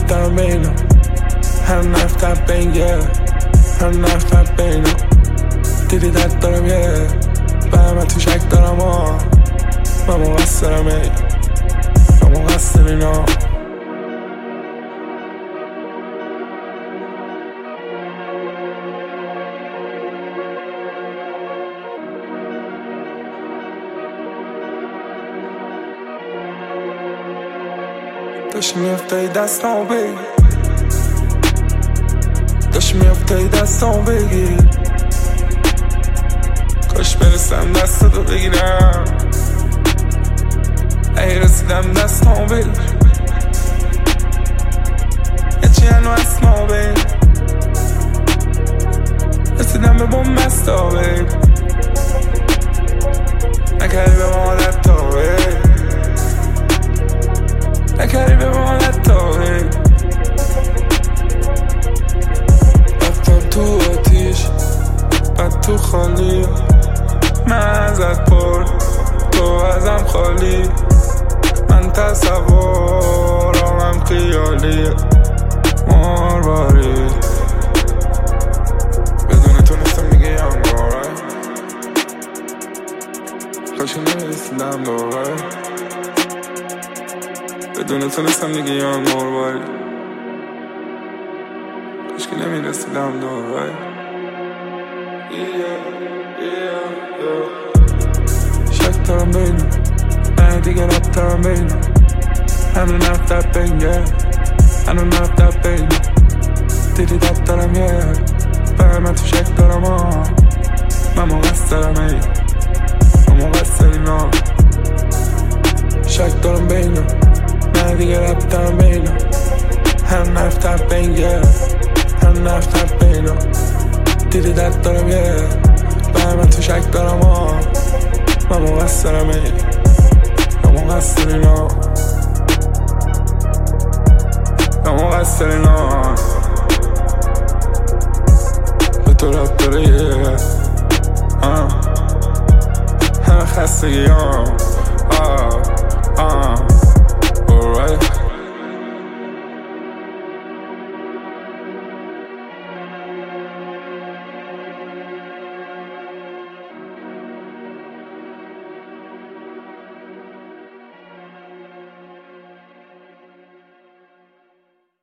رفتم بینم هر نفتم بینگه هر نفتم بینم دیدی درد دارم یه به من تو شک دارم من مقصرم من مقصر اینا داشتی میافتایی دستامو بگیر داشتی میافتایی دستامو بگیر کاش برسم دستاتو بگیرم ای رسیدم دستامو بگیر هیچی هنو اسمامو بگیر رسیدم به بومبستا بگیر نکردی به ما حالتا بگیر نکردی به ما حالتا بگیر رفتم تو آتیش بعد تو خالی من ازت پر تو ازم خالی من تصورم خیالی مارواری بدون تو نستم میگه یانگاره کاشی نمیرسیدم دوباره بدون تو نستم میگه یانگاره کاشی نمیرسیدم دوباره شک دارم بینم نه دیگه رفتم بینم هنو نفتم بینگه هنو نفتم بینم دیدی درد دارم یه به من تو شک دارم من مقصرم من مقصر اینا شک دارم بینم نه دیگه رفتم بینم هنو نفتم بینگه هنو نفتم بینم دیدی درد دارم یه به من تو شک دارم من مقصرم من مقصر اینا من مقصر اینا به تو رب داره یه همه خستگی